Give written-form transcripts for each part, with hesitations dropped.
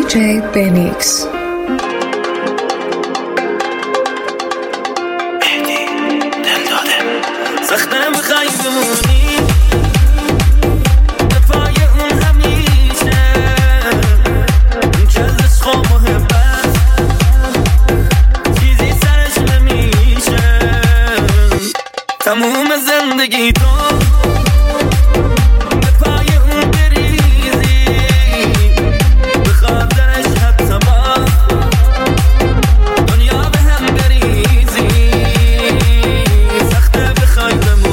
DJ Benix. سخته بخوای بمونی دفاع اون همیشه این که از عشق و محبت چیزی سرش نمیشه تموم زندگی تو به پای اون بریزی به خاطرش حتی با دنیا به هم بریزی سخته بخوای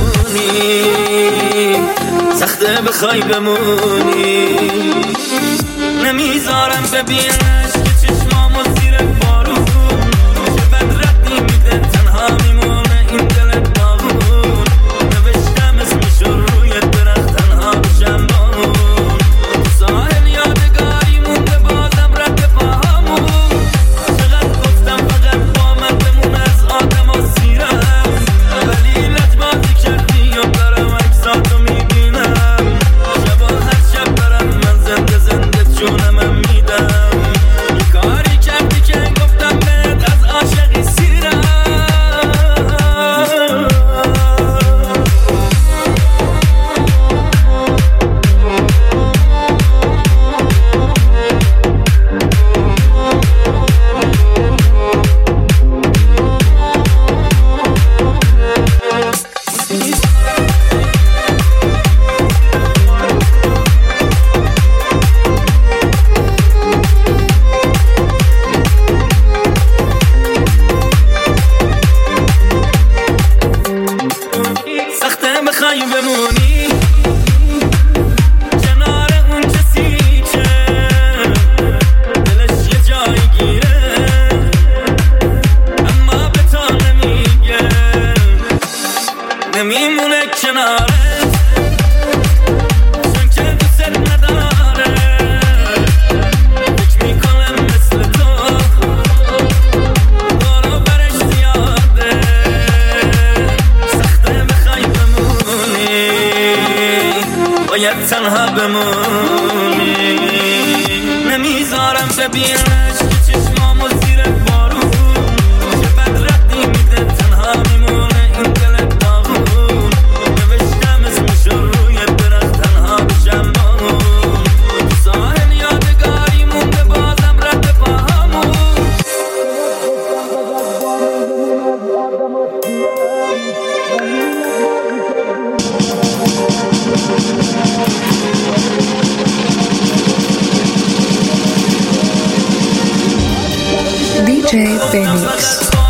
بمونی نمیذارم ببینش که چشمامو زیر بارون چه بد ردی میده تنها میمونه این دل داغون نوشتم اسمشو روی درخت تنها بشم بامون ساحل یادگاری مونده بازم رد پاهامون چقدر گفتم فقط با من بمون از آدم و سیرم ولی لجبازی کردی و دارم عکساتو میبینم شبا هر شب دارم من زنده جونم میدم یه کاری کردی که گفتم بهت از عاشقی سیرم سخته بخوای بمونی کنار اون کسی که دلش یه جایی گیره اما به تو نمیگه نمیمونه کنارت چون که دوست نداره فکر میکنم مثل تو دارو برش زیاده سخته بخوای بمونی باید تنها بمونی نمیذارم ببینش که چشمامو زیر بارون چه بد ردی میده تنها میمونه این دل داغون نوشتم اسمشو روی درخت تنها بشم بامون ساحل یادگاری مونده بازم رد پاهامون DJ Benix.